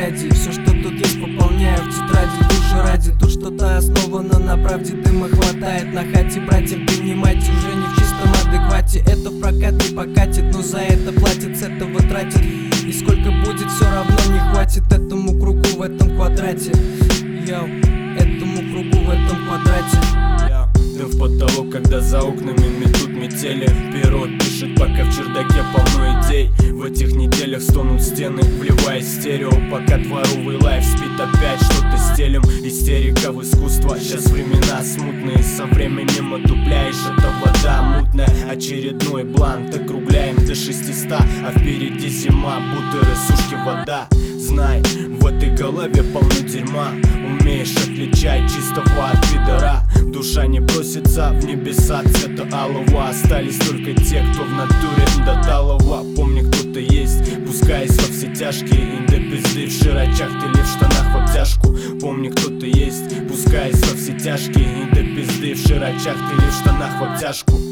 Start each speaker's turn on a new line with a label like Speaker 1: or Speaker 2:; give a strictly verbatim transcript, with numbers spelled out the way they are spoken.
Speaker 1: ради. Все, что тут есть, пополняю в тетради. Душу ради, тут что-то основано на правде. Дыма хватает на хате, братьев принимайте уже не в чистом адеквате. Это в прокат не покатит, но за это платит, с этого тратит. И сколько будет, все равно не хватит этому кругу в этом квадрате. Йоу, этому кругу в этом квадрате.
Speaker 2: Дым в потолок, когда за окнами метут метели. Перо пишет, пока в чердаке полно идей. В этих неделях стонут стены, вливая стерео. Пока дворовый лайф спит, опять что-то стелем. Истерика в искусство, сейчас времена смутные. Со временем отупляешь, это вода мутная. Очередной блант округляем до шестиста. А впереди зима, бутеры, сушки, вода. Знай, в этой голове полно дерьма. Умеешь отличать чистого от пидора. Душа не просится в небеса цвета алого. Остались только те, кто в натуре до талого. Помни, кто-то есть, пускаясь во все тяжкие. И до пизды в широчах или в штанах в обтяжку. Помни, кто-то есть, пускаясь во все тяжкие. И до пизды в широчах или в штанах в обтяжку.